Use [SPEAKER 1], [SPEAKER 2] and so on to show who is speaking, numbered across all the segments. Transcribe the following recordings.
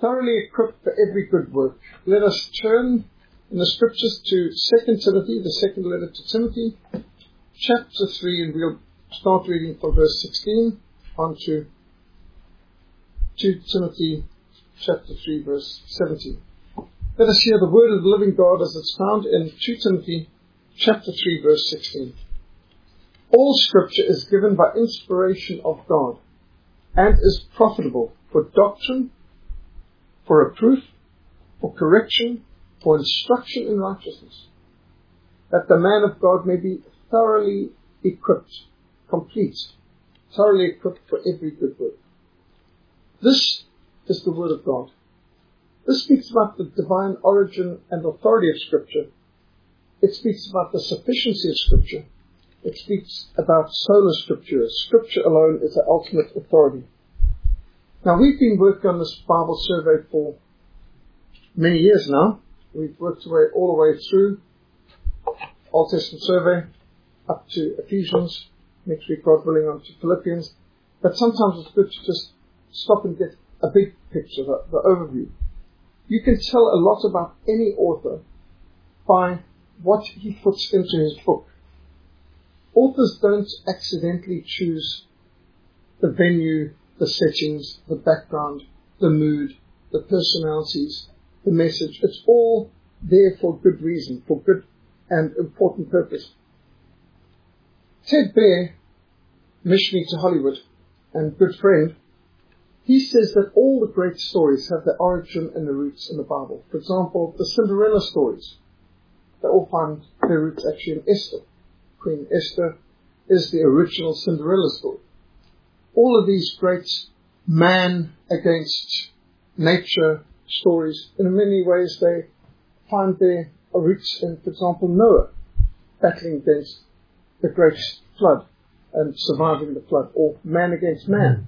[SPEAKER 1] thoroughly equipped for every good work. Let us turn in the scriptures to 2 Timothy, the second letter to Timothy, chapter 3, and we'll start reading from verse 16 on to 2 Timothy chapter 3, verse 17. Let us hear the word of the living God as it's found in 2 Timothy chapter 3, verse 16. All scripture is given by inspiration of God and is profitable for doctrine, for reproof, for correction, for instruction in righteousness, that the man of God may be thoroughly equipped, complete, thoroughly equipped for every good work. This is the word of God. This speaks about the divine origin and authority of Scripture. It speaks about the sufficiency of Scripture. It speaks about sola scriptura. Scripture alone is the ultimate authority. Now, we've been working on this Bible survey for many years now. We've worked all the way through Old Testament survey up to Ephesians. Next week, God willing, on to Philippians. But sometimes it's good to just stop and get a big picture, the overview. You can tell a lot about any author by what he puts into his book. Authors don't accidentally choose the venue, the settings, the background, the mood, the personalities, the message. It's all there for good reason, for good and important purpose. Ted Baehr, missionary to Hollywood and good friend, he says that all the great stories have their origin and their roots in the Bible. For example, the Cinderella stories, they all find their roots actually in Esther. Queen Esther is the original Cinderella story. All of these great man against nature stories, in many ways they find their roots in, for example, Noah battling against the great flood and surviving the flood, or man against man.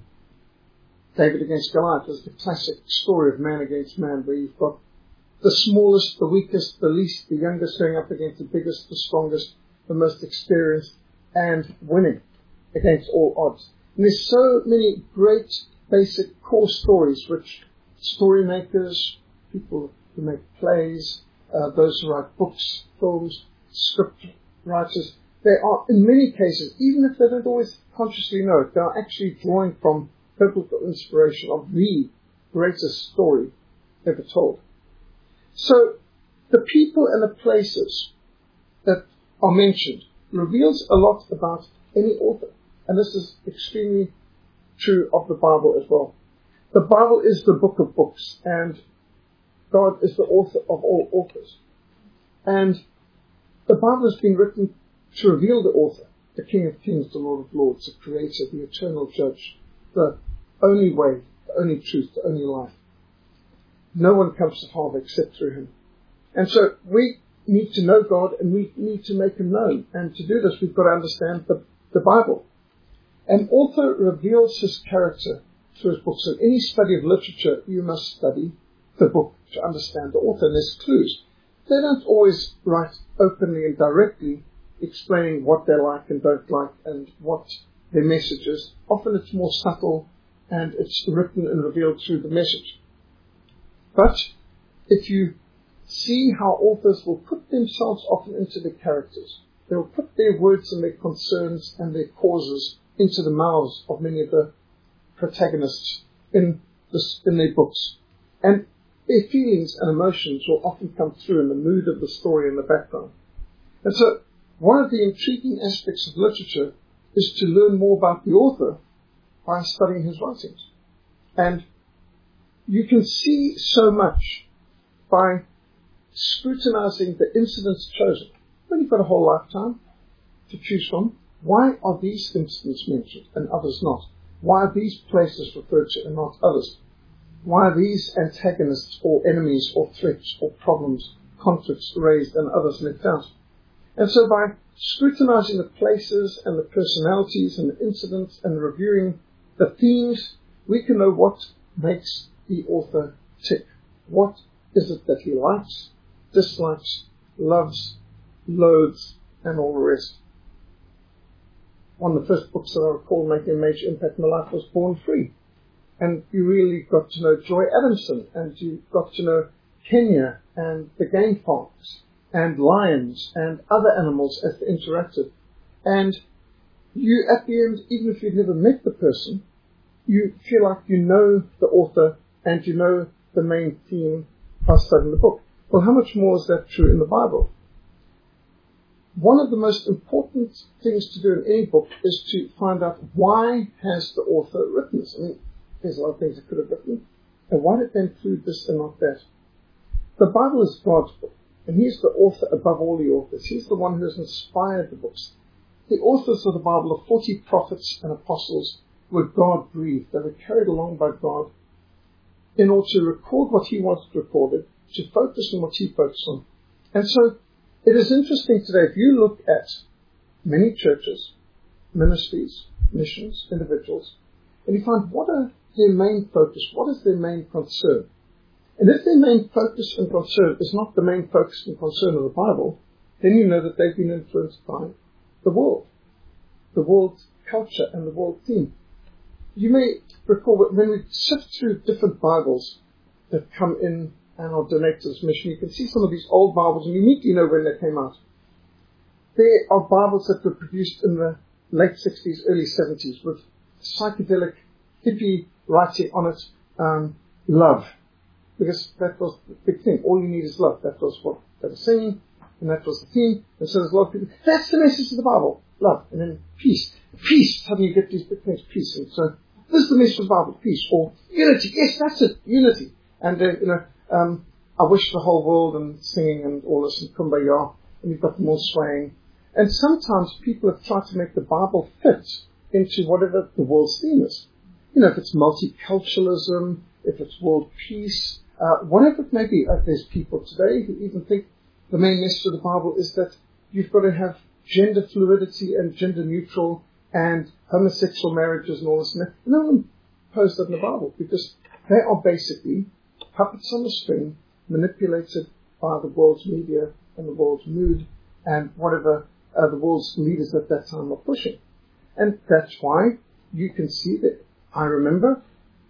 [SPEAKER 1] David against Goliath is the classic story of man against man, where you've got the smallest, the weakest, the least, the youngest going up against the biggest, the strongest, the most experienced, and winning against all odds. And there's so many great basic core stories which story makers, people who make plays, those who write books, films, script writers, they are in many cases, even if they don't always consciously know it, they are actually drawing from biblical inspiration of the greatest story ever told. So the people and the places that are mentioned reveals a lot about any author. And this is extremely true of the Bible as well. The Bible is the book of books, and God is the author of all authors. And the Bible has been written to reveal the author, the King of Kings, the Lord of Lords, the Creator, the eternal Judge, the only way, the only truth, the only life. No one comes to the Father except through Him. And so we need to know God, and we need to make Him known. And to do this, we've got to understand the Bible. An author reveals his character through his books. So in any study of literature, you must study the book to understand the author. And there's clues. They don't always write openly and directly explaining what they like and don't like and what their message is. Often it's more subtle, and it's written and revealed through the message. But if you see how authors will put themselves often into the characters, they will put their words and their concerns and their causes into the mouths of many of the protagonists in their books. And their feelings and emotions will often come through in the mood of the story in the background. And so one of the intriguing aspects of literature is to learn more about the author by studying his writings. And you can see so much by scrutinizing the incidents chosen. When you've got a whole lifetime to choose from, why are these incidents mentioned and others not? Why are these places referred to and not others? Why are these antagonists or enemies or threats or problems, conflicts raised and others left out? And so by scrutinizing the places and the personalities and the incidents and reviewing the themes, we can know what makes the author tick. What is it that he likes, dislikes, loves, loathes, and all the rest? One of the first books that I recall making a major impact in my life was Born Free. And you really got to know Joy Adamson, and you got to know Kenya and the game parks and lions and other animals as they interacted. And you, at the end, even if you've never met the person, you feel like you know the author and you know the main theme by studying the book. Well, how much more is that true in the Bible? One of the most important things to do in any book is to find out why has the author written this. I mean, there's a lot of things it could have written, and why did they include this and not that? The Bible is God's book, and He's the author above all the authors. He's the one who has inspired the books. The authors of the Bible, the 40 prophets and apostles, were God-breathed. They were carried along by God in order to record what He wanted recorded, to focus on what He focused on. And so it is interesting today, if you look at many churches, ministries, missions, individuals, and you find what are their main focus, what is their main concern? And if their main focus and concern is not the main focus and concern of the Bible, then you know that they've been influenced by the world culture and the world theme. You may recall that when we sift through different Bibles that come in and are donated to this mission, you can see some of these old Bibles, and you immediately know when they came out. There are Bibles that were produced in the late 60s, early 70s, with psychedelic, hippie writing on it, love. Because that was the big thing. All you need is love. That was what they were singing, and that was the theme. And so there's a lot of people, that's the message of the Bible, love. And then peace. Peace, suddenly you get these big things, peace. And so this is the message of the Bible, peace. Or unity, yes, that's it, unity. And I wish the whole world, and singing and all this, and kumbaya, and you've got them all swaying. And sometimes people have tried to make the Bible fit into whatever the world's theme is. If it's multiculturalism, if it's world peace, whatever it may be. There's people today who even think the main message of the Bible is that you've got to have gender fluidity and gender neutral and homosexual marriages and all this. And no one posed that in the Bible, because they are basically puppets on a string manipulated by the world's media and the world's mood and whatever the world's leaders at that time are pushing. And that's why you can see that. I remember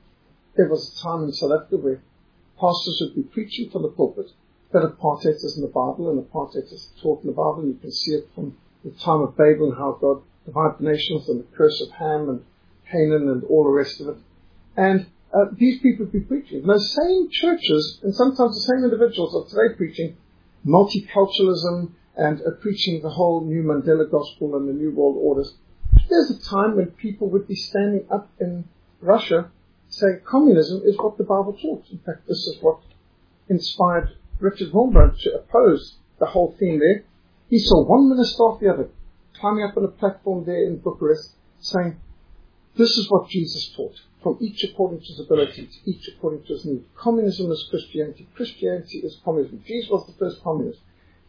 [SPEAKER 1] there was a time in South Africa where pastors would be preaching from the pulpit that apartheid is in the Bible, and apartheid is taught in the Bible. You can see it from the time of Babel and how God divided the nations and the curse of Ham and Canaan and all the rest of it. And these people would be preaching. And those same churches, and sometimes the same individuals, are today preaching multiculturalism and preaching the whole new Mandela gospel and the new world orders. There's a time when people would be standing up in Russia saying communism is what the Bible taught. In fact, this is what inspired Richard Wurmbrand to oppose the whole theme there. He saw one minister after the other climbing up on a platform there in Bucharest saying, this is what Jesus taught, from each according to his ability, to each according to his need. Communism is Christianity. Christianity is communism. Jesus was the first communist.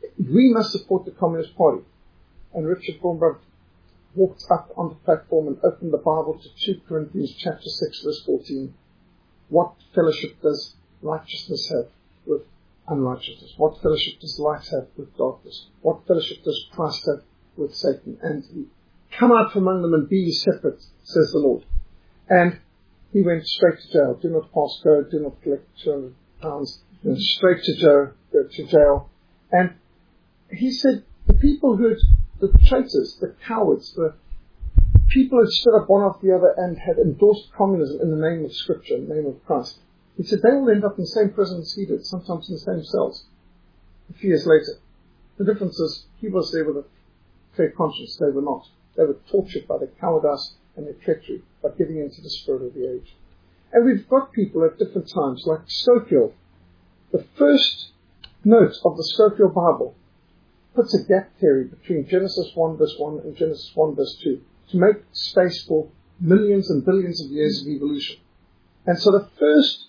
[SPEAKER 1] We must support the Communist Party. And Richard Wurmbrand walked up on the platform and opened the Bible to 2 Corinthians chapter 6, verse 14. What fellowship does righteousness have with unrighteousness? What fellowship does light have with darkness? What fellowship does Christ have with Satan? And come out from among them and be ye separate, says the Lord. And he went straight to jail. Do not pass go, do not collect £200. Straight to jail. And he said the people who had, the traitors, the cowards, the people who had stood up one after the other and had endorsed communism in the name of Scripture, in the name of Christ, he said they will end up in the same prison as he did, sometimes in the same cells, a few years later. The difference is he was there with a fair conscience, they were not. They were tortured by their cowardice and their treachery, by giving into the spirit of the age. And we've got people at different times, like Scofield. The first note of the Scofield Bible puts a gap theory between Genesis 1 verse 1 and Genesis 1 verse 2 to make space for millions and billions of years of evolution. And so the first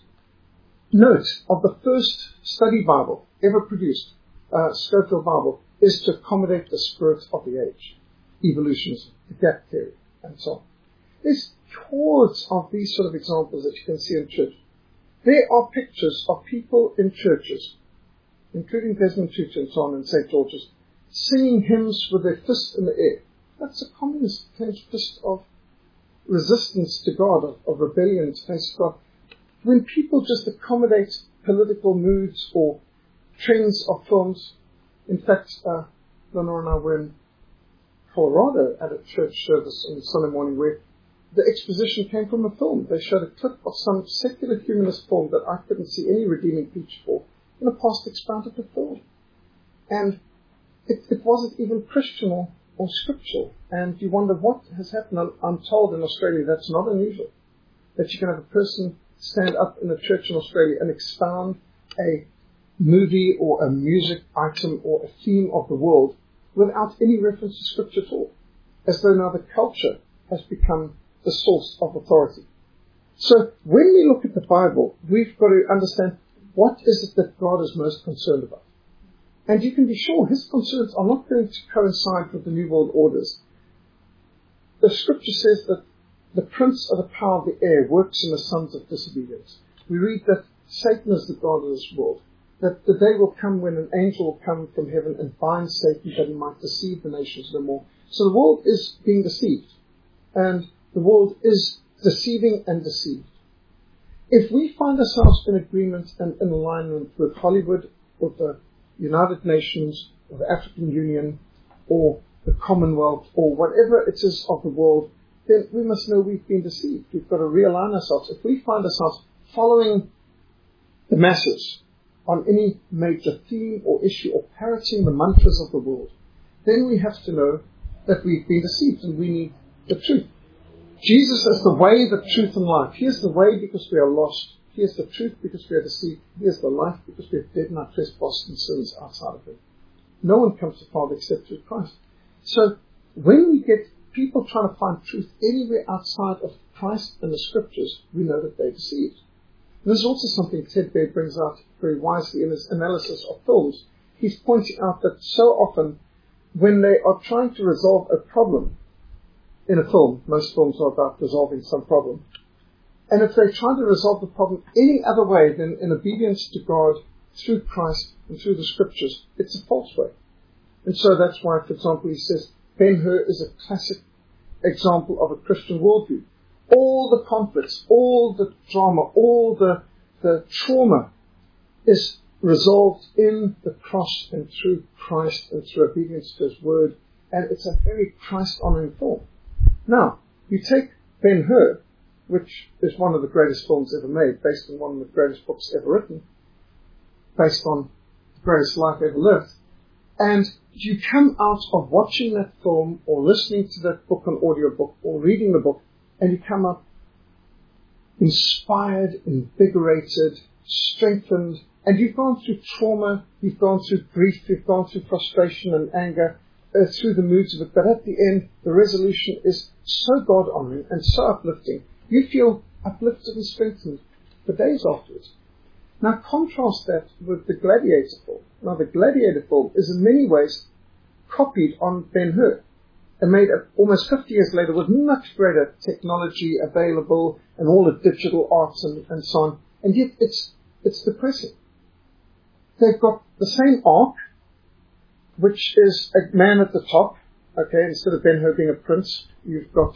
[SPEAKER 1] note of the first study Bible ever produced, Scofield Bible, is to accommodate the spirit of the age, evolutionism, the gap theory, and so on. There's hordes of these sort of examples that you can see in church. There are pictures of people in churches, including Desmond Tutu and so on in St. George's, singing hymns with their fists in the air. That's a communist clenched fist of resistance to God, of rebellion against God, when people just accommodate political moods or trends of films. In fact, Lenore and I were in Colorado at a church service on Sunday morning where the exposition came from a film. They showed a clip of some secular humanist film that I couldn't see any redeeming feature for, and a pastor expounded the film. And it wasn't even Christian or scriptural. And you wonder what has happened. I'm told in Australia that's not unusual, that you can have a person stand up in a church in Australia and expound a movie or a music item or a theme of the world without any reference to scripture at all, as though now the culture has become the source of authority. So when we look at the Bible, we've got to understand what is it that God is most concerned about. And you can be sure his concerns are not going to coincide with the New World Orders. The scripture says that the prince of the power of the air works in the sons of disobedience. We read that Satan is the god of this world, that the day will come when an angel will come from heaven and bind Satan that he might deceive the nations no more. So the world is being deceived, and the world is deceiving and deceived. If we find ourselves in agreement and in alignment with Hollywood, with the United Nations, or the African Union, or the Commonwealth, or whatever it is of the world, then we must know we've been deceived. We've got to realign ourselves. If we find ourselves following the masses on any major theme or issue, or parroting the mantras of the world, then we have to know that we've been deceived and we need the truth. Jesus is the way, the truth, and life. He is the way because we are lost. He is the truth because we are deceived. He is the life because we are dead in our trespasses and sins outside of him. No one comes to the Father except through Christ. So when we get people trying to find truth anywhere outside of Christ and the scriptures, we know that they're deceived. And this is also something Ted Baird brings out very wisely in his analysis of films. He's pointing out that so often when they are trying to resolve a problem in a film, most films are about resolving some problem, and if they try to resolve the problem any other way than in obedience to God through Christ and through the scriptures, it's a false way. And so that's why, for example, he says Ben-Hur is a classic example of a Christian worldview. All the conflicts, all the drama, all the trauma is resolved in the cross and through Christ and through obedience to his word, and it's a very Christ-honoring film. Now, you take Ben-Hur, which is one of the greatest films ever made, based on one of the greatest books ever written, based on the greatest life ever lived, and you come out of watching that film or listening to that book on audiobook or reading the book, and you come up inspired, invigorated, strengthened, and you've gone through trauma, you've gone through grief, you've gone through frustration and anger, through the moods of it, but at the end, the resolution is so God-honoring and so uplifting. You feel uplifted and strengthened for days afterwards. Now contrast that with the Gladiator film. Now the Gladiator film is in many ways copied on Ben-Hur and made almost 50 years later with much greater technology available and all the digital arts and so on. And yet it's depressing. They've got the same arc, which is a man at the top. Okay, instead of Ben-Hur being a prince, you've got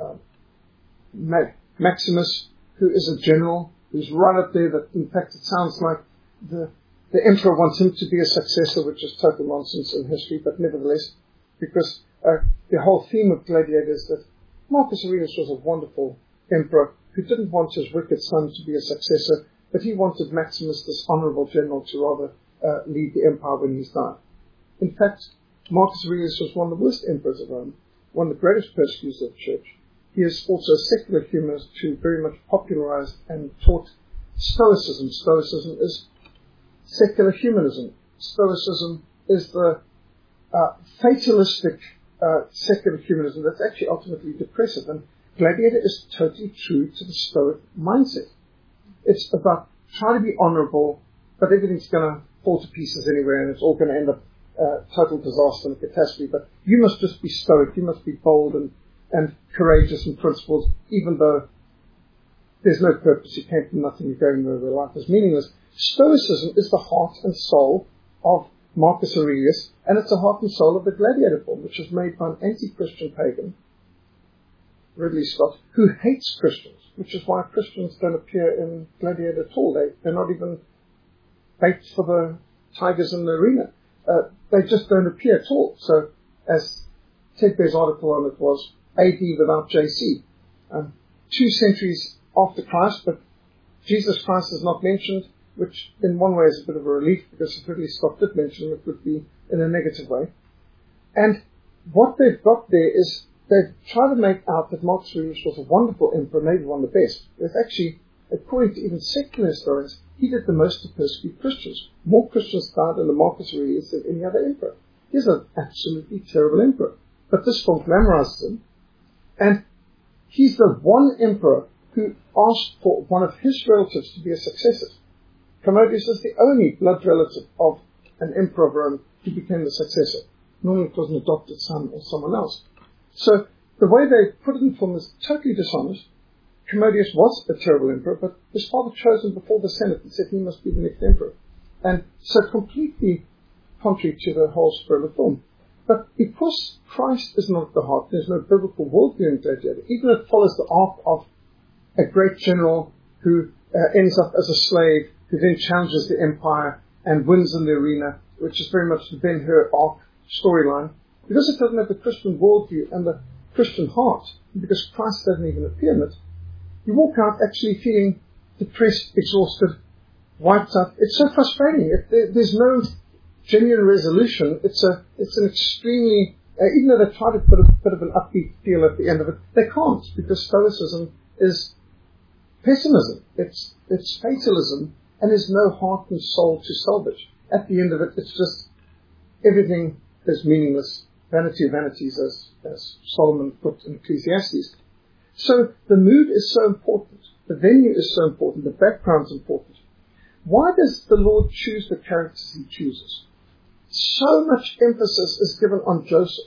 [SPEAKER 1] Maximus, who is a general, who's right up there. That in fact it sounds like the emperor wants him to be a successor, which is total nonsense in history, but nevertheless, because the whole theme of Gladiator is that Marcus Aurelius was a wonderful emperor who didn't want his wicked son to be a successor, but he wanted Maximus, this honorable general, to rather lead the empire when he's died. In fact, Marcus Aurelius was one of the worst emperors of Rome, one of the greatest persecutors of the church. He is also a secular humanist who very much popularized and taught Stoicism. Stoicism is secular humanism. Stoicism is the fatalistic secular humanism that's actually ultimately depressive. And Gladiator is totally true to the Stoic mindset. It's about trying to be honorable, but everything's going to fall to pieces anyway, and it's all going to end up total disaster and catastrophe. But you must just be stoic. You must be bold and courageous and principled, even though there's no purpose. You came from nothing. You're going nowhere. Life is meaningless. Stoicism is the heart and soul of Marcus Aurelius, and it's the heart and soul of the Gladiator film, which was made by an anti-Christian pagan Ridley Scott, who hates Christians, which is why Christians don't appear in Gladiator at all. They're not even bait for the tigers in the arena. They just don't appear at all. So, as Ted Bear's article on it was, AD without JC. 2 centuries after Christ, but Jesus Christ is not mentioned, which in one way is a bit of a relief, because if Ridley Scott did mention him, it would be in a negative way. And what they've got there is they've tried to make out that Marcus Aurelius was a wonderful emperor, maybe one of the best. It's actually, according to even secular historians, he did the most to persecute Christians. More Christians died under Marcus Aurelius than any other emperor. He's an absolutely terrible emperor. But this film glamorizes him, and he's the one emperor who asked for one of his relatives to be a successor. Commodius is the only blood relative of an emperor of Rome who became the successor. Normally it was an adopted son or someone else. So the way they put it in film is totally dishonest. Commodius was a terrible emperor, but his father chose him before the Senate and said he must be the next emperor. And so completely contrary to the whole spirit of the film. But because Christ is not at the heart, there's no biblical worldview in Gladiator. Even it follows the arc of a great general who ends up as a slave, who then challenges the empire and wins in the arena, which is very much the Ben-Hur arc storyline. Because it doesn't have the Christian worldview and the Christian heart, because Christ doesn't even appear in it, you walk out actually feeling depressed, exhausted, wiped out. It's so frustrating. There's no genuine resolution. It's an extremely, even though they try to put a bit of an upbeat feel at the end of it, they can't, because Stoicism is pessimism. It's fatalism, and there's no heart and soul to salvage. At the end of it, it's just everything is meaningless. Vanity of vanities, as Solomon put in Ecclesiastes. So the mood is so important. The venue is so important. The background is important. Why does the Lord choose the characters he chooses? So much emphasis is given on Joseph.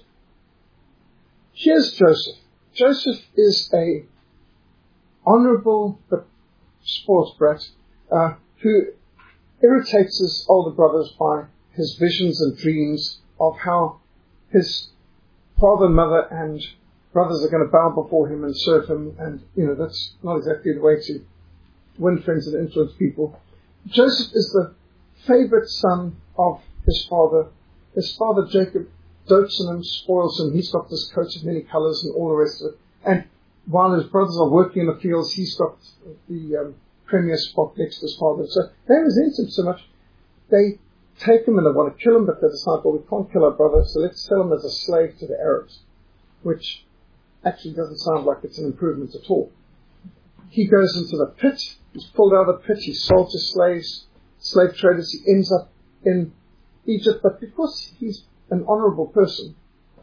[SPEAKER 1] Here's Joseph. Joseph is a honorable but spoiled brat who irritates his older brothers by his visions and dreams of how his father and mother and brothers are going to bow before him and serve him, and that's not exactly the way to win friends and influence people. Joseph is the favorite son of his father. His father Jacob dotes on him, spoils him. He's got this coat of many colors and all the rest of it. And while his brothers are working in the fields, he's got the premier spot next to his father. So they resent him so much, they take him and they want to kill him, but they decide, well, we can't kill our brother, so let's sell him as a slave to the Arabs, which actually doesn't sound like it's an improvement at all. He goes into the pit, he's pulled out of the pit, he's sold to slave traders, he ends up in Egypt, but because he's an honorable person,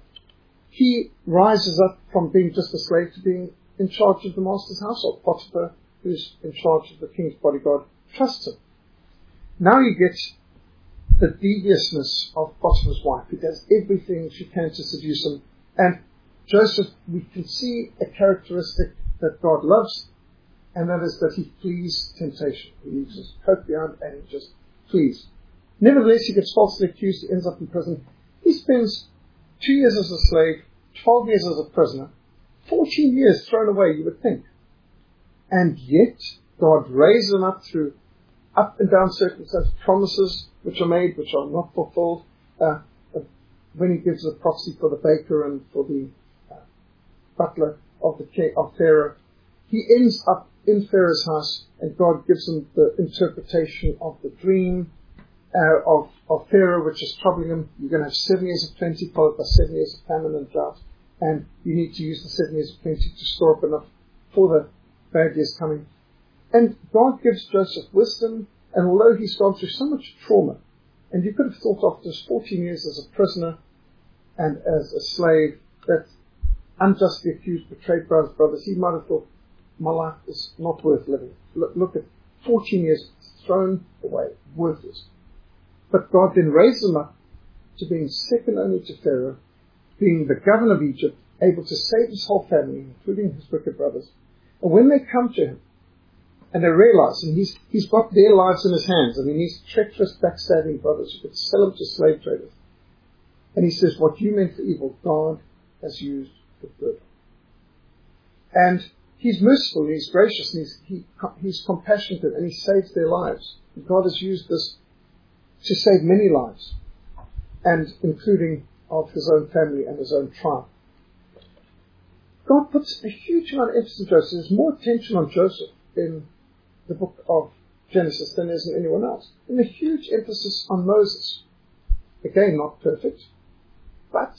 [SPEAKER 1] he rises up from being just a slave to being in charge of the master's household. Potiphar, who's in charge of the king's bodyguard, trusts him. Now you get the deviousness of Potiphar's wife, who does everything she can to seduce him. And Joseph, we can see a characteristic that God loves, and that is that he flees temptation. He leaves his coat behind and he just flees. Nevertheless, he gets falsely accused, he ends up in prison. He spends 2 years as a slave, 12 years as a prisoner, 14 years thrown away, you would think. And yet, God raises him up through up and down circumstances, promises which are made, which are not fulfilled. When he gives a prophecy for the baker and for the butler of the king of Pharaoh, he ends up in Pharaoh's house, and God gives him the interpretation of the dream of Pharaoh, which is troubling him. You're going to have 7 years of plenty, followed by 7 years of famine and drought, and you need to use the 7 years of plenty to store up enough for the bad years coming. And God gives Joseph wisdom, and although he's gone through so much trauma, and you could have thought after his 14 years as a prisoner and as a slave, that unjustly accused, betrayed by his brothers, he might have thought, my life is not worth living. Look at 14 years thrown away, worthless. But God then raised him up to being second only to Pharaoh, being the governor of Egypt, able to save his whole family, including his wicked brothers. And when they come to him, and they realize, and he's got their lives in his hands. I mean, these treacherous, backstabbing brothers who could sell him to slave traders. And he says, what you meant for evil, God has used for good. And He's merciful, He's gracious, and He's compassionate, and He saves their lives. God has used this to save many lives, and including of His own family and His own tribe. God puts a huge amount of emphasis on Joseph. There's more attention on Joseph in the book of Genesis than there is in anyone else. And a huge emphasis on Moses. Again, not perfect, but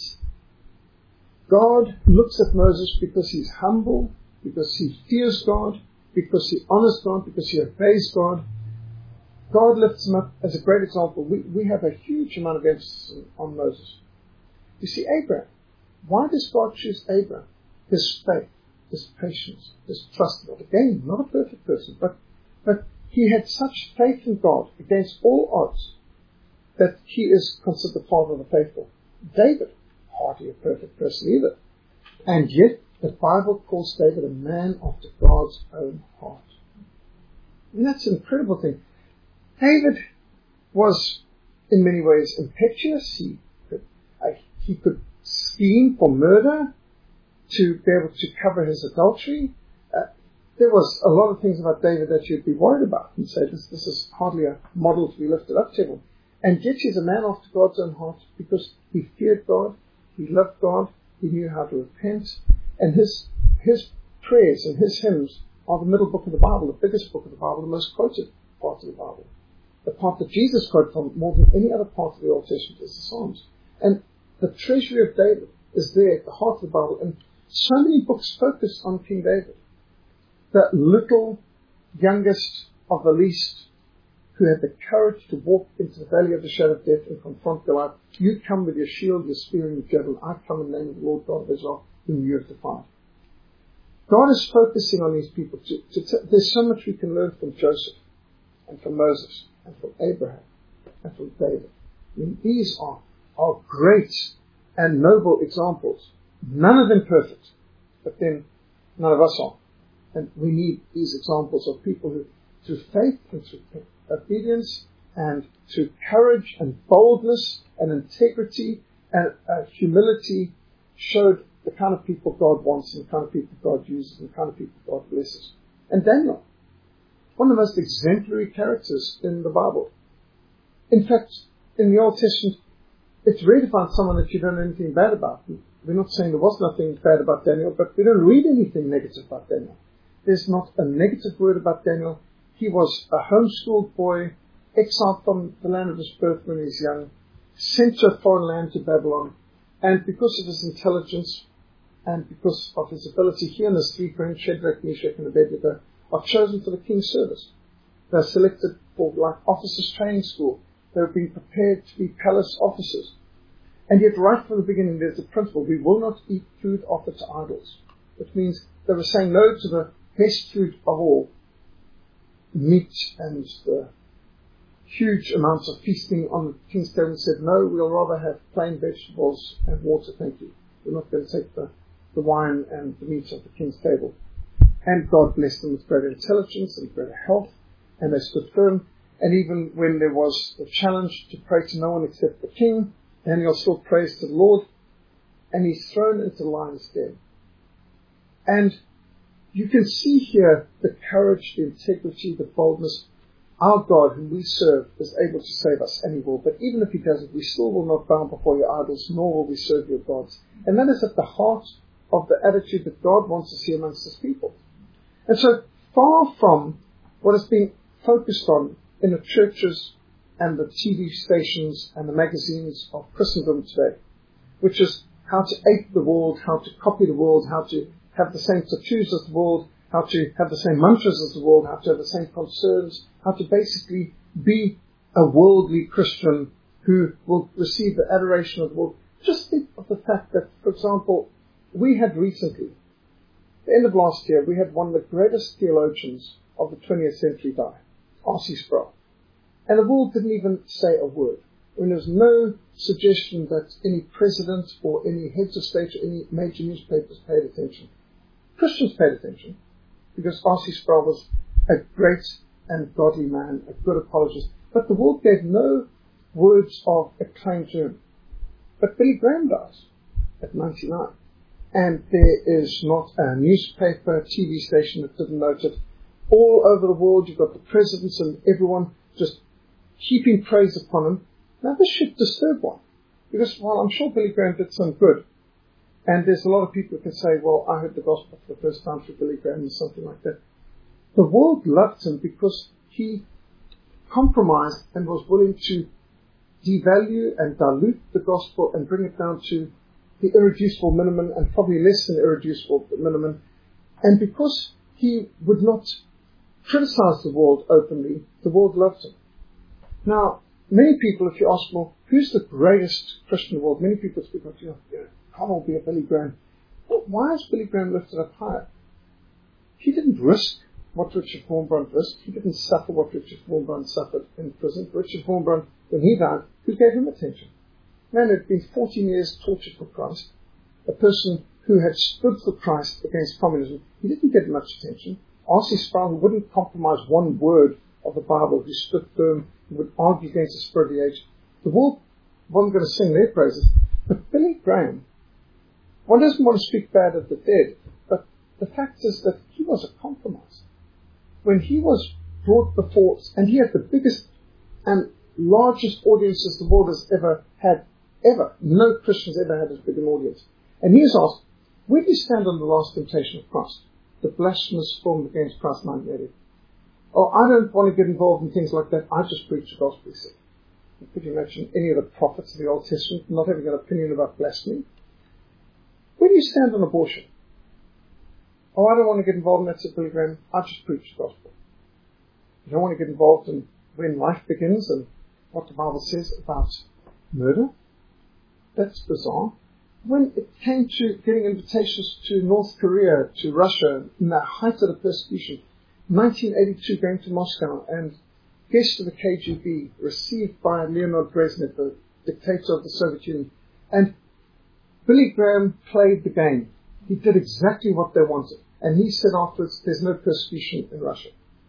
[SPEAKER 1] God looks at Moses because he's humble, because he fears God, because he honors God, because he obeys God. God lifts him up as a great example. We have a huge amount of emphasis on Moses. You see, Abraham. Why does God choose Abraham? His faith, his patience, his trust in God. Again, not a perfect person, but he had such faith in God against all odds that he is considered the father of the faithful. David, hardly a perfect person either. And yet, the Bible calls David a man after God's own heart. And that's an incredible thing. David was, in many ways, impetuous. He could scheme for murder to be able to cover his adultery. There was a lot of things about David that you'd be worried about and say, this is hardly a model to be lifted up to him. And yet he's a man after God's own heart because he feared God, he loved God, he knew how to repent, and his prayers and his hymns are the middle book of the Bible, the biggest book of the Bible, the most quoted part of the Bible. The part that Jesus quoted from more than any other part of the Old Testament is the Psalms. And the treasury of David is there at the heart of the Bible, and so many books focus on King David. The little, youngest of the least, who had the courage to walk into the valley of the shadow of death and confront Goliath. You come with your shield, your spear, and your javelin. I come in the name of the Lord God of Israel, whom you have defied. God is focusing on these people. There's so much we can learn from Joseph, and from Moses, and from Abraham, and from David. I mean, these are great and noble examples. None of them perfect, but then none of us are. And we need these examples of people who, through faith and through obedience and through courage and boldness and integrity and humility, showed the kind of people God wants and the kind of people God uses and the kind of people God blesses. And Daniel, one of the most exemplary characters in the Bible. In fact, in the Old Testament, it's rare to find someone that you don't know anything bad about. We're not saying there was nothing bad about Daniel, but we don't read anything negative about Daniel. There's not a negative word about Daniel. He was a homeschooled boy, exiled from the land of his birth when he was young, sent to a foreign land, to Babylon, and because of his intelligence and because of his ability, he and his three friends, Shadrach, Meshach, and Abednego, are chosen for the king's service. They're selected for officers' training school. They're being prepared to be palace officers. And yet right from the beginning there's a principle: we will not eat food offered to idols. Which means they were saying no to the best food of all, meat and the huge amounts of feasting on the king's table, and said, no, we'll rather have plain vegetables and water, thank you. We're not going to take the wine and the meat of the king's table. And God blessed them with greater intelligence and greater health, and they stood firm. And even when there was the challenge to pray to no one except the king, Daniel still prays to the Lord, and he's thrown into the lion's den. And you can see here the courage, the integrity, the boldness. Our God, whom we serve, is able to save us, and He will. But even if He doesn't, we still will not bow before your idols, nor will we serve your gods. And that is at the heart of the attitude that God wants to see amongst His people. And so, far from what is being focused on in the churches and the TV stations and the magazines of Christendom today, which is how to ape the world, how to copy the world, how to have the same tattoos as the world, how to have the same mantras as the world, how to have the same concerns, how to basically be a worldly Christian who will receive the adoration of the world. Just think of the fact that, for example, we had recently, the end of last year, we had one of the greatest theologians of the 20th century die, R.C. Sproul. And the world didn't even say a word. When there was no suggestion that any president or any heads of state or any major newspapers paid attention. Christians paid attention because R.C. Sproul was a great and godly man, a good apologist. But the world gave no words of acclaim to him. But Billy Graham dies at 99. and there is not a newspaper, TV station that didn't note it. All over the world, you've got the presidents and everyone just heaping praise upon him. Now, this should disturb one, because while I'm sure Billy Graham did some good, and there's a lot of people who can say, well, I heard the gospel for the first time through Billy Graham and something like that. The world loved him because he compromised and was willing to devalue and dilute the gospel and bring it down to the irreducible minimum and probably less than irreducible minimum. And because he would not criticize the world openly, the world loved him. Now, many people, if you ask, well, who's the greatest Christian in the world? Many people speak about, can't all be a Billy Graham. Well, why is Billy Graham lifted up higher? He didn't risk what Richard Wurmbrand risked. He didn't suffer what Richard Wurmbrand suffered in prison. Richard Wurmbrand, when he died, who gave him attention? Man had been 14 years tortured for Christ, a person who had stood for Christ against communism. He didn't get much attention. R.C. Sproul, who wouldn't compromise one word of the Bible, who stood firm, who would argue against the spirit of the age. The world wasn't going to sing their praises. But Billy Graham, one doesn't want to speak bad of the dead, but the fact is that he was a compromise. When he was brought before, and he had the biggest and largest audiences the world has ever had, ever. No Christians ever had as big an audience. And he was asked, where do you stand on the last temptation of Christ? The blasphemous formed against Christ 1980. Oh, I don't want to get involved in things like that. I just preach the gospel, he said. Could you imagine any of the prophets of the Old Testament not having an opinion about blasphemy? Where do you stand on abortion? Oh, I don't want to get involved in that, said Billy Graham. I just preach the gospel. You don't want to get involved in when life begins and what the Bible says about murder? That's bizarre. When it came to getting invitations to North Korea, to Russia, in the height of the persecution, 1982 going to Moscow and guest of the KGB, received by Leonid Brezhnev, the dictator of the Soviet Union, and Billy Graham played the game. He did exactly what they wanted. And he said afterwards, there's no persecution in Russia.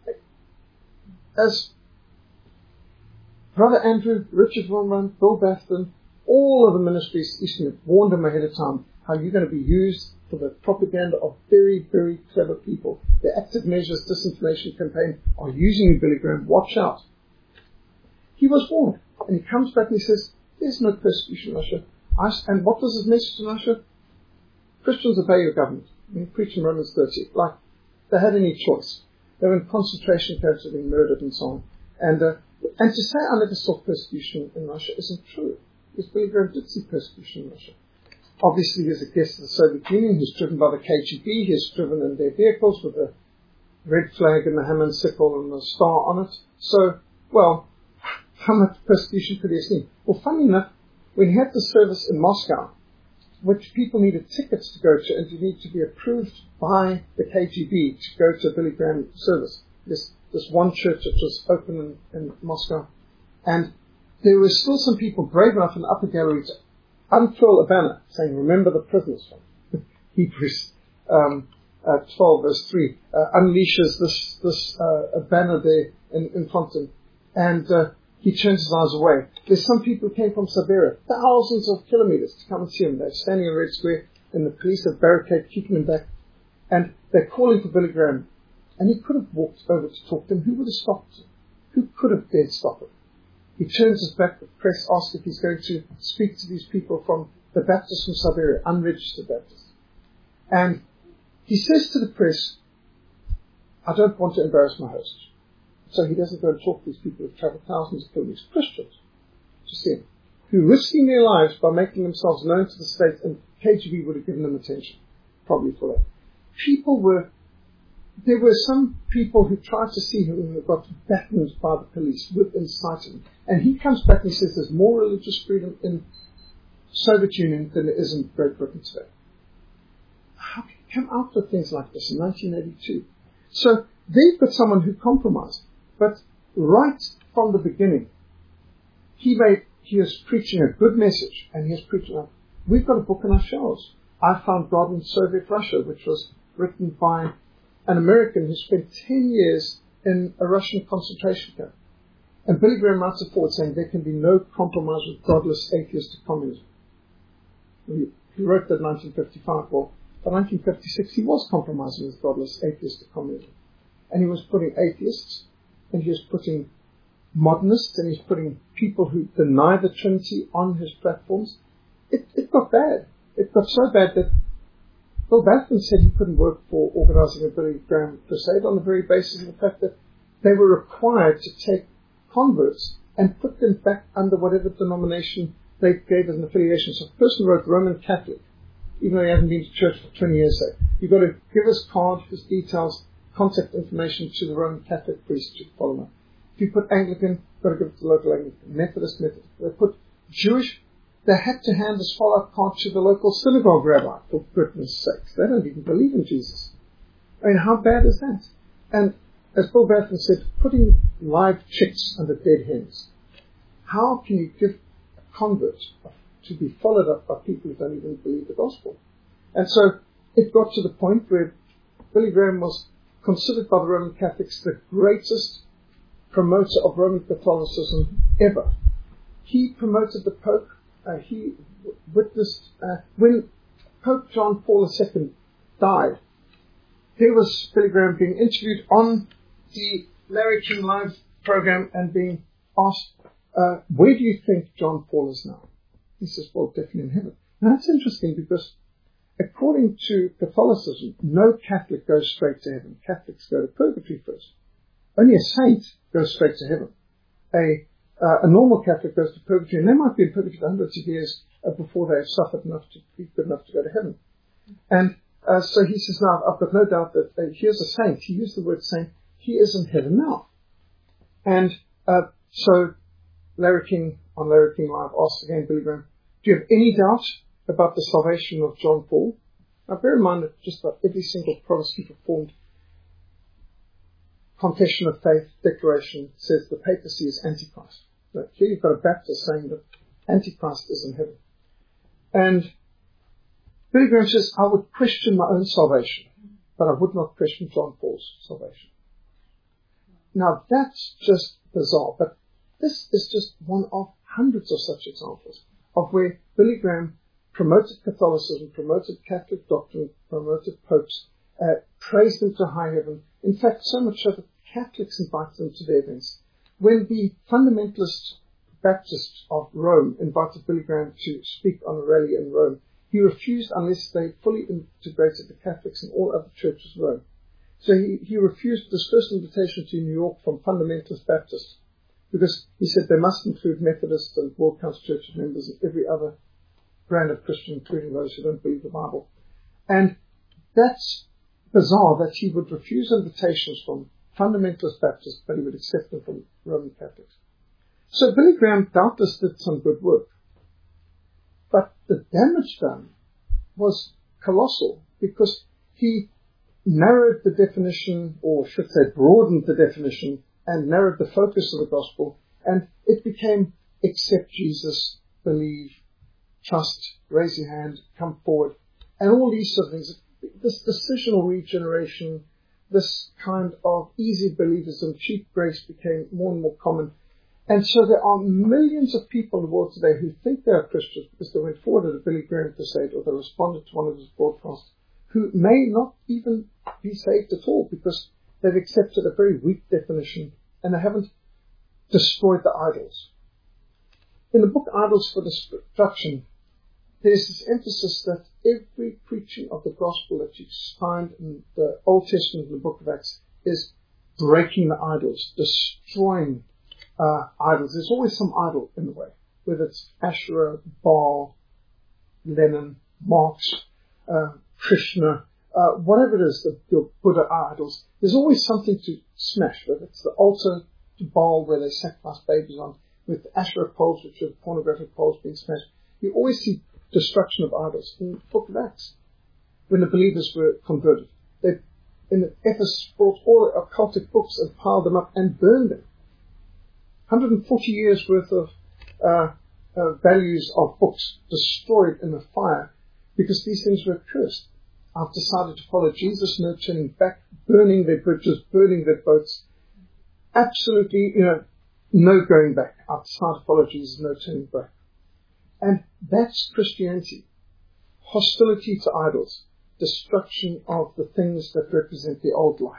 [SPEAKER 1] As Brother Andrew, Richard Wurmbrand, Bill Bafton, all of the ministries Eastern warned him ahead of time how you're going to be used for the propaganda of very, very clever people. The Active Measures disinformation campaign are using you, Billy Graham. Watch out. He was warned. And he comes back and he says, there's no persecution in Russia. And what was his message in Russia? Christians obey your government. I mean, preaching Romans 30. Like they had any choice. They were in concentration camps, being murdered and so on. And to say I never saw persecution in Russia isn't true. Because Billy Graham did see persecution in Russia. Obviously, he's a guest of the Soviet Union. He's driven by the KGB. He's driven in their vehicles with the red flag and the hammer and sickle and the star on it. So, well, how much persecution could he have seen? Well, funny enough, when he had the service in Moscow, which people needed tickets to go to and you need to be approved by the KGB to go to a Billy Graham service. This one church that was open in Moscow. And there were still some people brave enough in the upper gallery to unfurl a banner saying, remember the prisoners. Hebrews 12 verse 3 unleashes this banner there in front of him. And he turns his eyes away. There's some people who came from Siberia, thousands of kilometers to come and see him. They're standing in Red Square and the police have barricaded, keeping him back. And they're calling for Billy Graham. And he could have walked over to talk to them. Who would have stopped him? Who could have dared stop him? He turns his back, the press asks if he's going to speak to these people from the Baptists from Siberia, unregistered Baptists. And he says to the press, I don't want to embarrass my host. So he doesn't go and talk to these people who've traveled thousands of kilometers, Christians, to see him, who risking their lives by making themselves known to the state, and KGB would have given them attention, probably for that. There were some people who tried to see him who got battened by the police with inciting. And he comes back and he says there's more religious freedom in Soviet Union than there is in Great Britain today. How can you come out with things like this in 1982? So they've got someone who compromised. But right from the beginning, he is preaching a good message, and he is preaching, we've got a book on our shelves. I Found God in Soviet Russia, which was written by an American who spent 10 years in a Russian concentration camp. And Billy Graham writes it forward saying there can be no compromise with godless atheistic communism. He wrote that in 1955. Well, by 1956 he was compromising his godless atheistic communism. And he was putting atheists, and he was putting modernists, and he's putting people who deny the Trinity on his platforms. It got bad. It got so bad that Bill Bathman said he couldn't work for organising a Billy Graham crusade on the very basis of the fact that they were required to take converts and put them back under whatever denomination they gave as an affiliation. So if a person wrote Roman Catholic, even though he hasn't been to church for 20 years, say, you've got to give his card, his details, contact information to the Roman Catholic priest to follow him. If you put Anglican, you've got to give it to the local Anglican. Methodist. They put Jewish, they had to hand this follow-up card to the local synagogue rabbi, for goodness sakes. They don't even believe in Jesus. I mean, how bad is that? And as Bill Bathman said, putting live chicks under dead hens. How can you give a convert to be followed up by people who don't even believe the gospel? And so it got to the point where Billy Graham was considered by the Roman Catholics the greatest promoter of Roman Catholicism ever. He promoted the Pope. He witnessed when Pope John Paul II died. Here was Billy Graham being interviewed on the Larry King Live program and being asked, where do you think John Paul is now? He says, well, definitely in heaven. Now that's interesting because according to Catholicism, no Catholic goes straight to heaven. Catholics go to purgatory first. Only a saint goes straight to heaven. A normal Catholic goes to purgatory, and they might be in purgatory for hundreds of years before they have suffered enough to be good enough to go to heaven. And so he says, now, I've got no doubt that here's a saint. He used the word saint. He is in heaven now. And so Larry King, on Larry King Live, asks again Billy Graham, do you have any doubt about the salvation of John Paul? Now, bear in mind that just about every single Protestant Reformed confession of faith declaration says the papacy is Antichrist. So here you've got a Baptist saying that Antichrist is in heaven. And Billy Graham says, I would question my own salvation, but I would not question John Paul's salvation. Now that's just bizarre, but this is just one of hundreds of such examples of where Billy Graham promoted Catholicism, promoted Catholic doctrine, promoted popes, praised them to high heaven. In fact, so much so that Catholics invited them to their events. When the fundamentalist Baptists of Rome invited Billy Graham to speak on a rally in Rome, he refused unless they fully integrated the Catholics in all other churches of Rome. So he refused this first invitation to New York from fundamentalist Baptists because he said they must include Methodists and World Council Church members and every other brand of Christian, including those who don't believe the Bible. And that's bizarre that he would refuse invitations from fundamentalist Baptists, but he would accept them from Roman Catholics. So Billy Graham doubtless did some good work. But the damage done was colossal because he narrowed the definition, or should say broadened the definition, and narrowed the focus of the gospel, and it became accept Jesus, believe, trust, raise your hand, come forward, and all these sort of things. This decisional regeneration, this kind of easy believism, cheap grace became more and more common. And so there are millions of people in the world today who think they are Christians because they went forward at a Billy Graham crusade or they responded to one of his broadcasts, who may not even be saved at all because they've accepted a very weak definition and they haven't destroyed the idols. In the book Idols for Destruction, there's this emphasis that every preaching of the gospel that you find in the Old Testament and the book of Acts is breaking the idols, destroying idols. There's always some idol in the way, whether it's Asherah, Baal, Lenin, Marx, Krishna, whatever it is, your Buddha idols. There's always something to smash, whether it's the altar to Baal where they sacrifice babies on, with the Asherah poles, which are pornographic poles being smashed. You always see destruction of idols. In the book of Acts, when the believers were converted, they in Ephesus brought all the occultic books and piled them up and burned them. 140 years worth of values of books destroyed in the fire because these things were cursed. I've decided to follow Jesus, no turning back, burning their bridges, burning their boats. Absolutely, no going back. I've decided to follow Jesus, no turning back. And that's Christianity. hostility to idols, destruction of the things that represent the old life.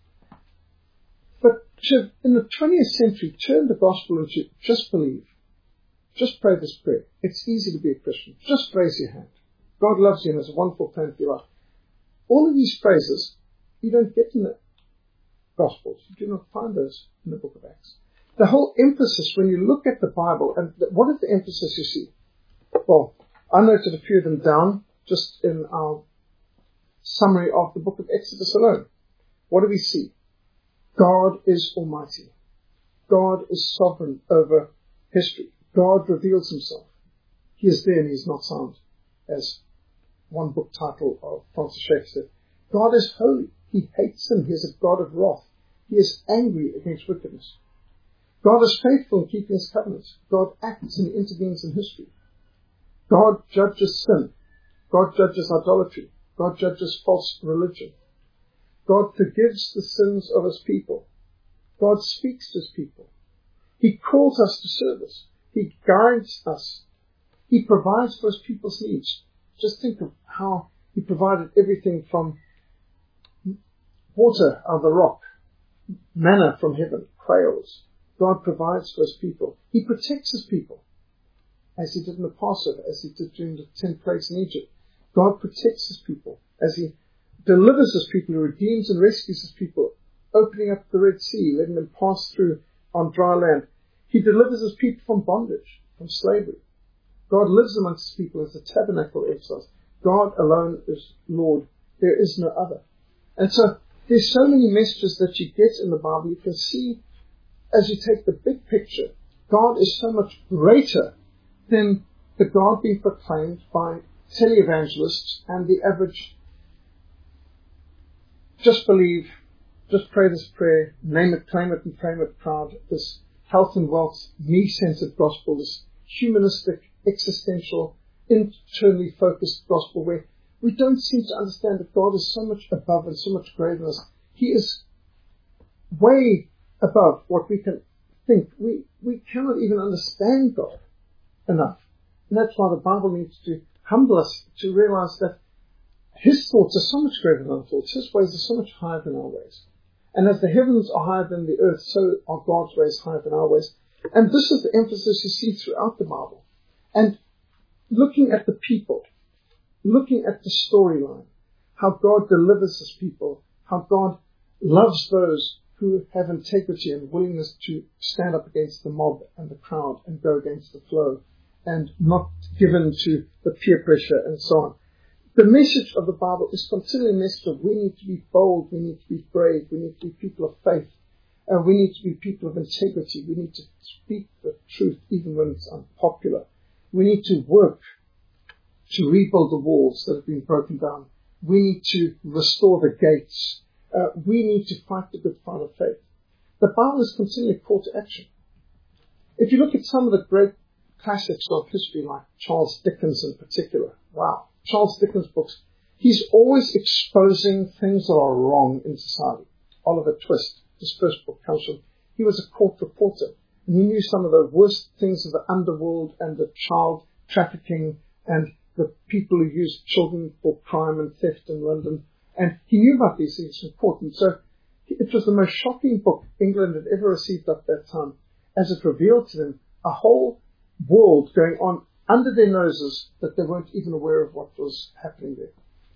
[SPEAKER 1] But in the 20th century, turn the gospel into just believe. Just pray this prayer. It's easy to be a Christian. Just raise your hand. God loves you and has a wonderful plan for your life. All of these phrases you don't get in the Gospels. You do not find those in the book of Acts. The whole emphasis, when you look at the Bible, and what is the emphasis you see? Well, I noted a few of them down just in our summary of the book of Exodus alone. What do we see? God is almighty. God is sovereign over history. God reveals himself. He is there and he is not silent, as one book title of Francis Schaeffer said. God is holy. He hates sin. He is a God of wrath. He is angry against wickedness. God is faithful in keeping his covenants. God acts and intervenes in history. God judges sin. God judges idolatry. God judges false religion. God forgives the sins of his people. God speaks to his people. He calls us to service. He guides us. He provides for his people's needs. Just think of how he provided everything from water out of the rock, manna from heaven, quails. God provides for his people. He protects his people, as he did in the Passover, as he did during the 10 plagues in Egypt. God protects his people, as he delivers his people, he redeems and rescues his people, opening up the Red Sea, letting them pass through on dry land. He delivers his people from bondage, from slavery. God lives amongst his people as the tabernacle emphasized. God alone is Lord. There is no other. And so there's so many messages that you get in the Bible. You can see, as you take the big picture, God is so much greater than the God being proclaimed by televangelists and the average just believe, just pray this prayer, name it, claim it, and frame it crowd, this health and wealth, me-centered gospel, this humanistic, existential, internally focused gospel where we don't seem to understand that God is so much above and so much greater than us. He is way above what we can think. We cannot even understand God enough. And that's why the Bible needs to humble us to realize that his thoughts are so much greater than our thoughts. His ways are so much higher than our ways. And as the heavens are higher than the earth, so are God's ways higher than our ways. And this is the emphasis you see throughout the Bible. And looking at the people, looking at the storyline, how God delivers his people, how God loves those who have integrity and willingness to stand up against the mob and the crowd and go against the flow and not given to the peer pressure and so on. The message of the Bible is continually a message of we need to be bold, we need to be brave, we need to be people of faith, we need to be people of integrity, we need to speak the truth even when it's unpopular. We need to work to rebuild the walls that have been broken down. We need to restore the gates. We need to fight the good fight of faith. The Bible is continually a call to action. If you look at some of the great classics of history, like Charles Dickens in particular, wow, Charles Dickens' books, he's always exposing things that are wrong in society. Oliver Twist, his first book comes from, he was a court reporter, and he knew some of the worst things of the underworld and the child trafficking and the people who used children for crime and theft in London. And he knew about these things in court. And so it was the most shocking book England had ever received at that time, as it revealed to them a whole world going on under their noses that they weren't even aware of what was happening there.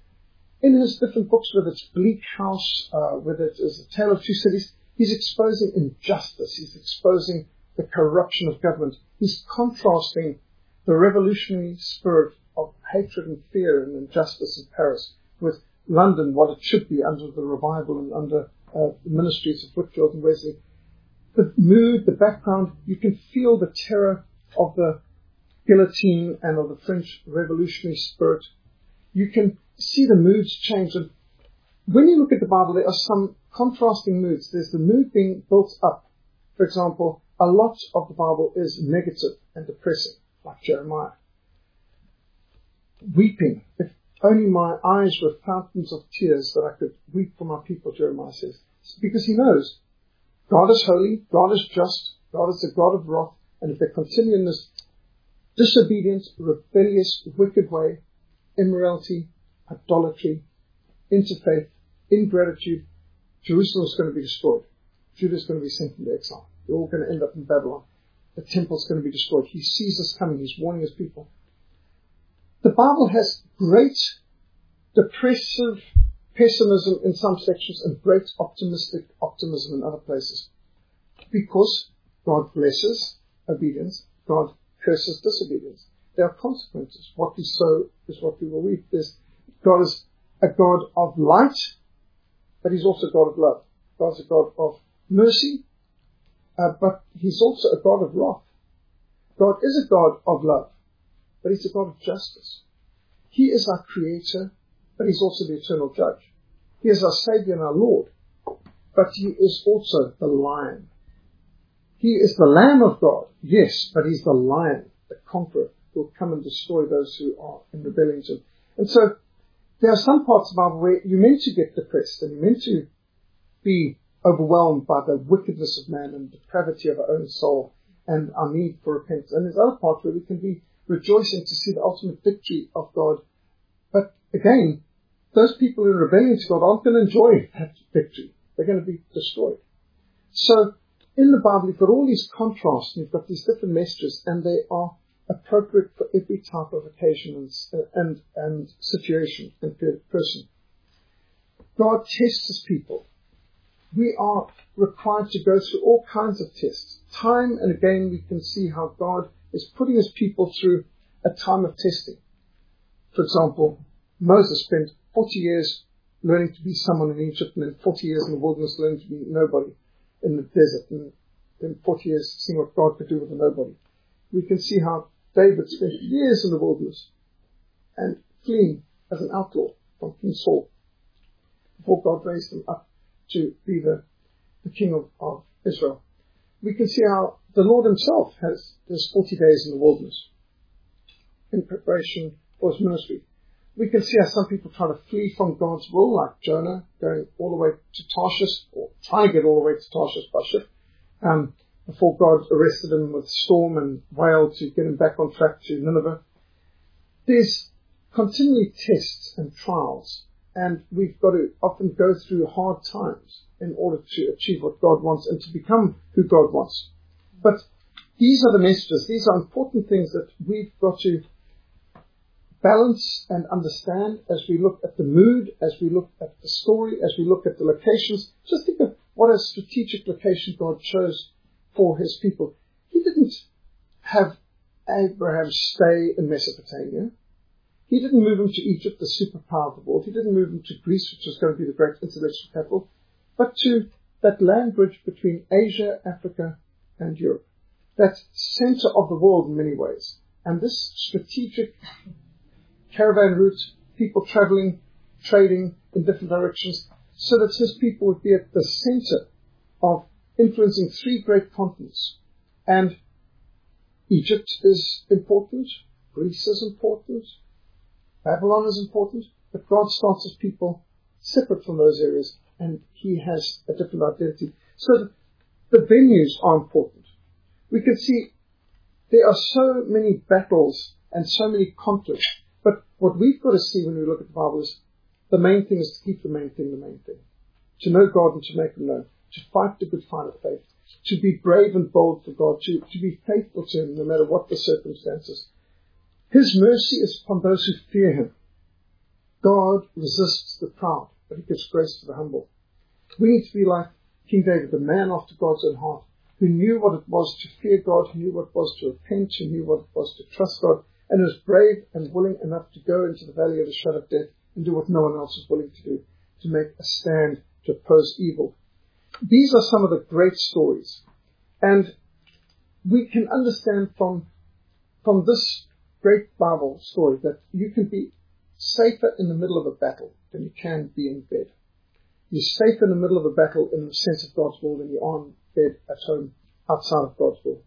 [SPEAKER 1] In his different books, whether it's Bleak House, whether it is A Tale of Two Cities, he's exposing injustice. He's exposing the corruption of government. He's contrasting the revolutionary spirit of hatred and fear and injustice in Paris with London, what it should be under the revival and under the ministries of Whitefield and Wesley. The mood, the background, you can feel the terror of the guillotine and of the French revolutionary spirit. You can see the moods change. And when you look at the Bible, there are some contrasting moods. There's the mood being built up. For example, a lot of the Bible is negative and depressing, like Jeremiah. Weeping. If only my eyes were fountains of tears that I could weep for my people, Jeremiah says. Because he knows God is holy, God is just, God is the God of wrath, and if they continue in this disobedient, rebellious, wicked way, immorality, idolatry, interfaith, ingratitude, Jerusalem is going to be destroyed. Judah is going to be sent into exile. They're all going to end up in Babylon. The temple is going to be destroyed. He sees this coming. He's warning his people. The Bible has great depressive pessimism in some sections and great optimistic optimism in other places. Because God blesses obedience, God curses disobedience. There are consequences. What we sow is what we will reap. God is a God of light, but He's also a God of love. God's a God of mercy, but He's also a God of wrath. God is a God of love, but He's a God of justice. He is our Creator, but He's also the eternal Judge. He is our Savior and our Lord, but He is also the Lion. He is the Lamb of God, yes, but He's the Lion, the conqueror, who will come and destroy those who are in rebellion to Him. And so, there are some parts of the Bible where you're meant to get depressed and you're meant to be overwhelmed by the wickedness of man and depravity of our own soul and our need for repentance. And there's other parts where we can be rejoicing to see the ultimate victory of God. But again, those people who are rebelling to God aren't going to enjoy that victory. They're going to be destroyed. So in the Bible, you've got all these contrasts and you've got these different messages, and they are appropriate for every type of occasion and situation and person. God tests His people. We are required to go through all kinds of tests. Time and again we can see how God is putting His people through a time of testing. For example, Moses spent 40 years learning to be someone in Egypt, and then 40 years in the wilderness learning to be nobody in the desert, and then 40 years seeing what God could do with a nobody. We can see how David spent years in the wilderness and fleeing as an outlaw from King Saul before God raised him up to be the king of Israel. We can see how the Lord Himself has 40 days in the wilderness in preparation for His ministry. We can see how some people try to flee from God's will, like Jonah, going all the way to Tarshish, or try and get all the way to Tarshish by ship, before God arrested him with storm and whale to get him back on track to Nineveh. There's continually tests and trials, and we've got to often go through hard times in order to achieve what God wants and to become who God wants. But these are the messages. These are important things that we've got to balance and understand as we look at the mood, as we look at the story, as we look at the locations. Just think of what a strategic location God chose for His people. He didn't have Abraham stay in Mesopotamia. He didn't move him to Egypt, the superpower of the world. He didn't move him to Greece, which was going to be the great intellectual capital, but to that land bridge between Asia, Africa, and Europe. That center of the world in many ways. And this strategic caravan route, people traveling, trading in different directions, so that His people would be at the center of influencing 3 great continents. And Egypt is important, Greece is important, Babylon is important, but God starts His people separate from those areas, and He has a different identity. So the venues are important. We can see there are so many battles and so many conflicts, but what we've got to see when we look at the Bible is the main thing is to keep the main thing the main thing. To know God and to make Him known. To fight the good fight of faith. To be brave and bold for God. To be faithful to Him no matter what the circumstances. His mercy is upon those who fear Him. God resists the proud, but He gives grace to the humble. We need to be like King David, the man after God's own heart, who knew what it was to fear God, who knew what it was to repent, who knew what it was to trust God, and was brave and willing enough to go into the valley of the shadow of death and do what no one else is willing to do, to make a stand, to oppose evil. These are some of the great stories. And we can understand from this great Bible story that you can be safer in the middle of a battle than you can be in bed. You're safer in the middle of a battle in the sense of God's will than you are in bed at home outside of God's will.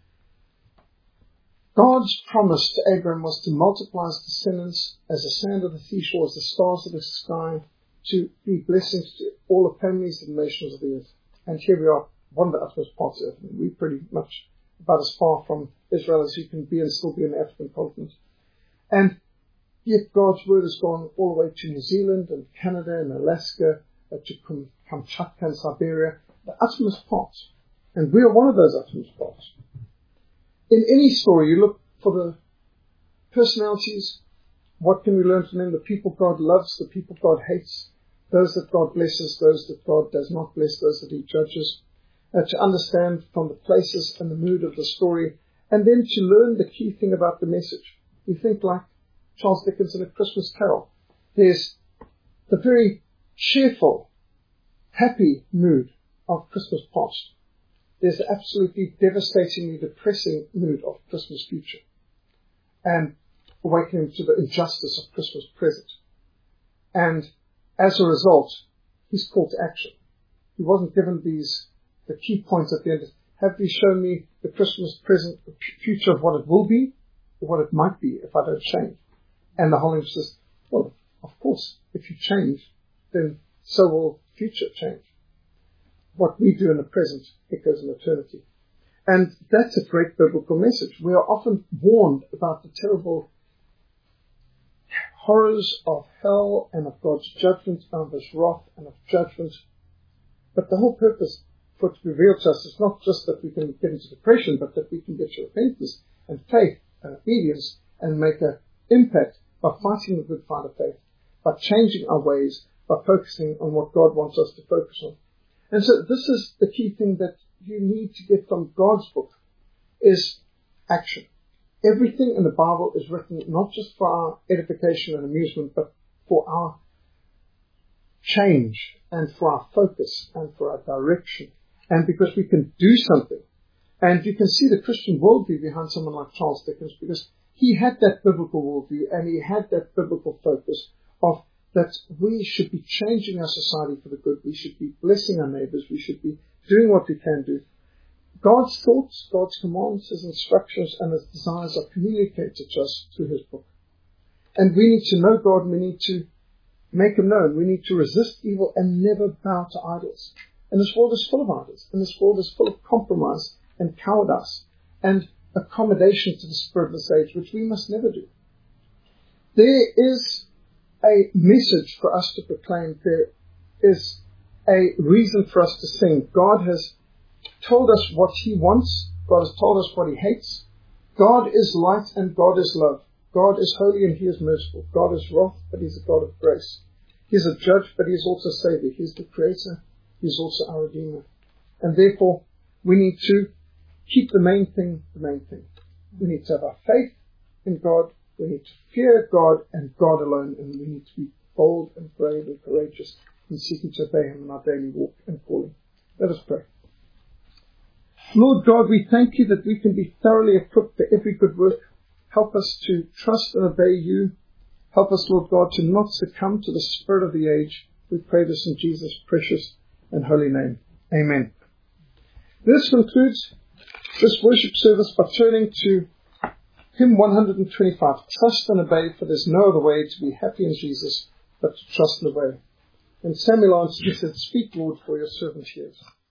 [SPEAKER 1] God's promise to Abraham was to multiply his descendants as the sand of the seashore, as the stars of the sky, to be blessings to all the families and nations of the earth. And here we are, one of the utmost parts of the earth. I mean, we're pretty much about as far from Israel as you can be and still be in the African continent. And Yet God's word has gone all the way to New Zealand and Canada and Alaska, to Kamchatka and Siberia, the uttermost parts. And we are one of those uttermost parts. In any story, you look for the personalities. What can we learn from them? The people God loves, the people God hates, those that God blesses, those that God does not bless, those that he judges. To understand from the places and the mood of the story, and then to learn the key thing about the message. You think like Charles Dickens in A Christmas Carol. There's the very cheerful, happy mood of Christmas past. There's the absolutely devastatingly depressing mood of Christmas future. And awakening to the injustice of Christmas present. And as a result, he's called to action. He wasn't given the key points at the end. Have you shown me the Christmas present, the future of what it will be, or what it might be if I don't change? And the whole emphasis, well, of course, if you change, then so will future change. What we do in the present echoes in eternity. And that's a great biblical message. We are often warned about the terrible horrors of hell and of God's judgment, and of his wrath and of judgment. But the whole purpose for it to be revealed to us is not just that we can get into depression, but that we can get to repentance and faith and obedience and make an impact by fighting the good fight of faith, by changing our ways, by focusing on what God wants us to focus on. And so this is the key thing that you need to get from God's book, is action. Everything in the Bible is written not just for our edification and amusement, but for our change and for our focus and for our direction. And because we can do something. And you can see the Christian worldview behind someone like Charles Dickens, because he had that biblical worldview and he had that biblical focus of that we should be changing our society for the good. We should be blessing our neighbors. We should be doing what we can do. God's thoughts, God's commands, his instructions, and his desires are communicated to us through his book. And we need to know God, and we need to make him known. We need to resist evil and never bow to idols. And this world is full of idols, and this world is full of compromise and cowardice and accommodation to the spirit of this age, which we must never do. There is a message for us to proclaim. There is a reason for us to sing. God has told us what he wants. God has told us what he hates. God is light and God is love. God is holy and he is merciful. God is wrath, but he's a God of grace. He is a judge, but he is also Savior. He is the Creator. He is also our Redeemer. And therefore, we need to keep the main thing the main thing. We need to have our faith in God. We need to fear God and God alone. And we need to be bold and brave and courageous in seeking to obey him in our daily walk and calling. Let us pray. Lord God, we thank you that we can be thoroughly equipped for every good work. Help us to trust and obey you. Help us, Lord God, to not succumb to the spirit of the age. We pray this in Jesus' precious and holy name. Amen. This concludes this worship service by turning to hymn 125. Trust and obey, for there's no other way to be happy in Jesus but to trust and obey. And Samuel answered and said, Speak, Lord, for your servant hears.